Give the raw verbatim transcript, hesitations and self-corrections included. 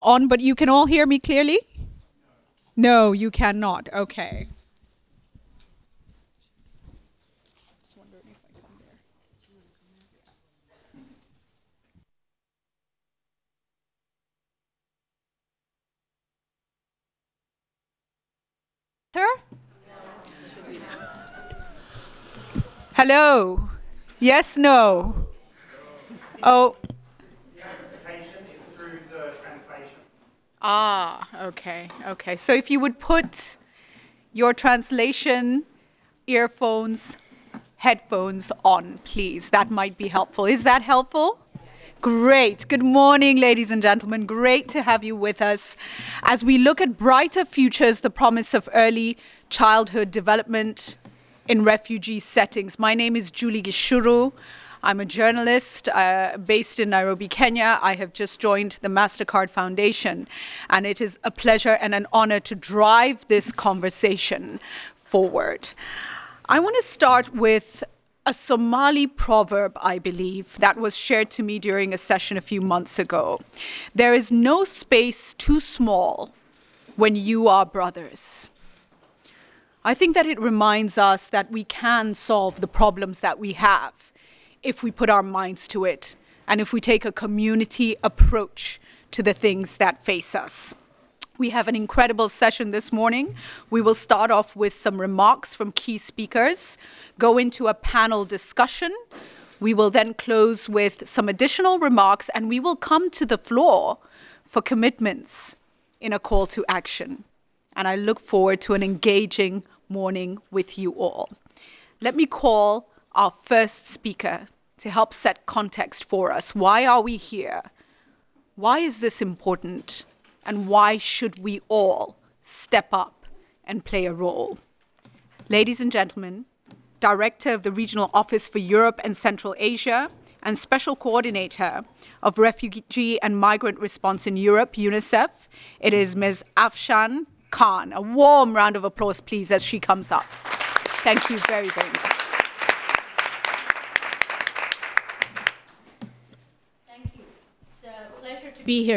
On, but you can all hear me clearly? No, you cannot. Okay. Sir? Hello? Yes, no? Oh. Ah, okay, okay. So if you would put your translation earphones, headphones on, please. That might be helpful. Is that helpful? Great. Good morning, ladies and gentlemen. Great to have you with us as we look at brighter futures, the promise of early childhood development in refugee settings. My name is Julie Gishuru. I'm a journalist uh, based in Nairobi, Kenya. I have just joined the MasterCard Foundation, and it is a pleasure and an honor to drive this conversation forward. I want to start with a Somali proverb, I believe, that was shared to me during a session a few months ago. There is no space too small when you are brothers. I think that it reminds us that we can solve the problems that we have if we put our minds to it and if we take a community approach to the things that face us. We have an incredible session this morning. We will start off with some remarks from key speakers, go into a panel discussion. We will then close with some additional remarks, and we will come to the floor for commitments in a call to action. And I look forward to an engaging morning with you all. Let me call our first speaker to help set context for us. Why are we here? Why is this important? And why should we all step up and play a role? Ladies and gentlemen, Director of the Regional Office for Europe and Central Asia and Special Coordinator of Refugee and Migrant Response in Europe, UNICEF, it is Miz Afshan Khan. A warm round of applause, please, as she comes up. Thank you very, very much. Thank you. It's a pleasure to be here.